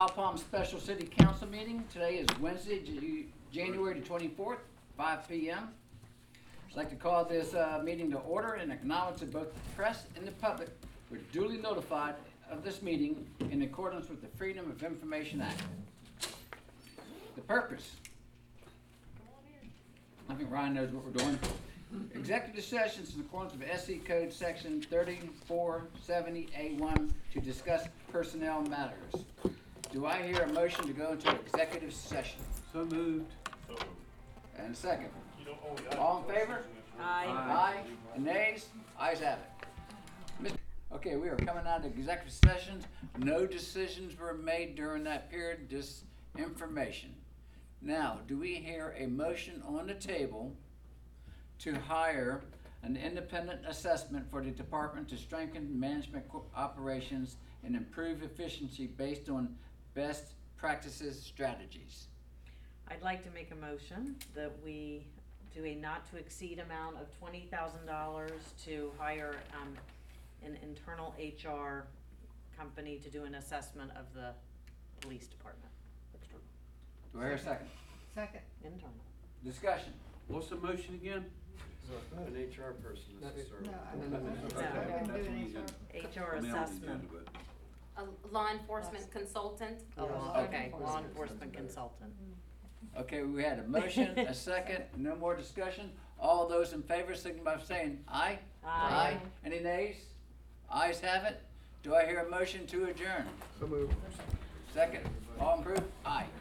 Isle Palm Special City Council meeting. Today is Wednesday, January the 24th, 5 p.m. I'd like to call this meeting to order and acknowledge that both the press and the public were duly notified of this meeting in accordance with the Freedom of Information Act. The purpose. I think Ryan knows what we're doing. Executive sessions in accordance with SC Code Section 3470A1 to discuss personnel matters. Do I hear a motion to go into executive session? So moved. And a second. All in favor? Aye. Aye. And nays? Ayes have it. Okay, we are coming out of executive sessions. No decisions were made during that period, just information. Now, do we hear a motion on the table to hire an independent assessment for the department to strengthen management operations and improve efficiency based on best practices strategies? I'd like to make a motion that we do a not to exceed amount of $20,000 to hire an internal HR company to do an assessment of the police department. Do I hear a second? Second. Internal. Discussion. What's the motion again? An HR person necessarily. No, I No. wouldn't do an HR I mean, on the assessment. agenda, but- A law enforcement consultant. Oh, Yeah. okay, law enforcement consultant. Okay, we had a motion, a second, no more discussion. All those in favor signify by saying aye. Aye. Any nays? Ayes have it. Do I hear a motion to adjourn? So moved. Second. All approved? Aye.